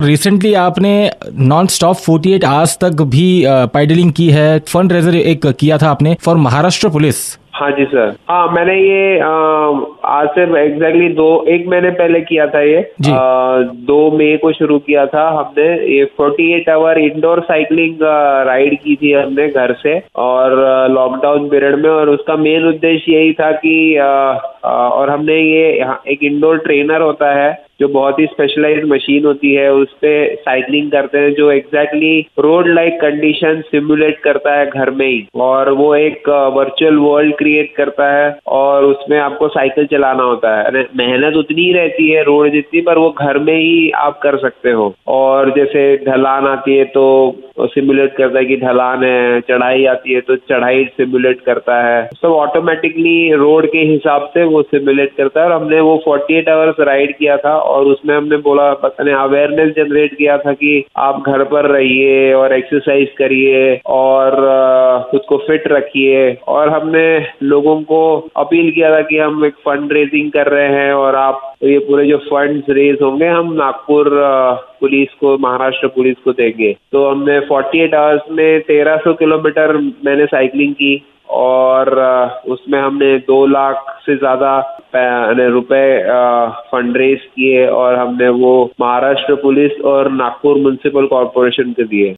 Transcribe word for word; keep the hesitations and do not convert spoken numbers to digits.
Recently आपने non stop forty eight hours तक भी पैडलिंग की है, फंड रेजर एक किया था आपने फॉर महाराष्ट्र पुलिस। हाँ जी सर। हाँ, मैंने ये आ, आज से एग्जैक्टली दो एक महीने पहले किया था ये आ, दो मई को शुरू किया था हमने ये forty eight hour indoor cycling ride की थी हमने घर से और लॉकडाउन पीरियड में। और उसका मेन उद्देश्य यही था कि आ, आ, और हमने ये एक इंडोर ट्रेनर होता है जो बहुत ही स्पेशलाइज्ड मशीन होती है, उस पे साइकिलिंग करते हैं जो exactly road like condition simulate करता है घर में ही। और वो एक वर्चुअल वर्ल्ड क्रिएट करता है और उसमें आपको साइकिल चलाना होता है। मेहनत उतनी ही रहती है रोड जितनी, पर वो घर में ही आप कर सकते हो। और जैसे ढलान आती है तो सिमुलेट करता है कि ढलान है, चढ़ाई आती है तो चढ़ाई सिमुलेट करता है, सब ऑटोमेटिकली रोड के हिसाब से वो सिमुलेट करता है। और हमने वो फोर्टी एट आवर्स राइड किया था और उसमें हमने बोला पता नहीं अवेयरनेस जनरेट किया था कि आप घर पर रहिए और एक्सरसाइज करिए और खुद को फिट रखिए। और हमने लोगों को अपील किया था कि हम एक फंड रेजिंग कर रहे हैं और आप ये पूरे जो फंड्स रेज होंगे हम नागपुर पुलिस को, महाराष्ट्र पुलिस को देंगे। तो हमने फोर्टी एट आवर्स में तेरह सौ किलोमीटर मैंने साइकिलिंग की और उसमें हमने दो लाख से ज्यादा रुपए फंड रेज किए और हमने वो महाराष्ट्र पुलिस और नागपुर म्युनिसिपल कॉर्पोरेशन को दिए।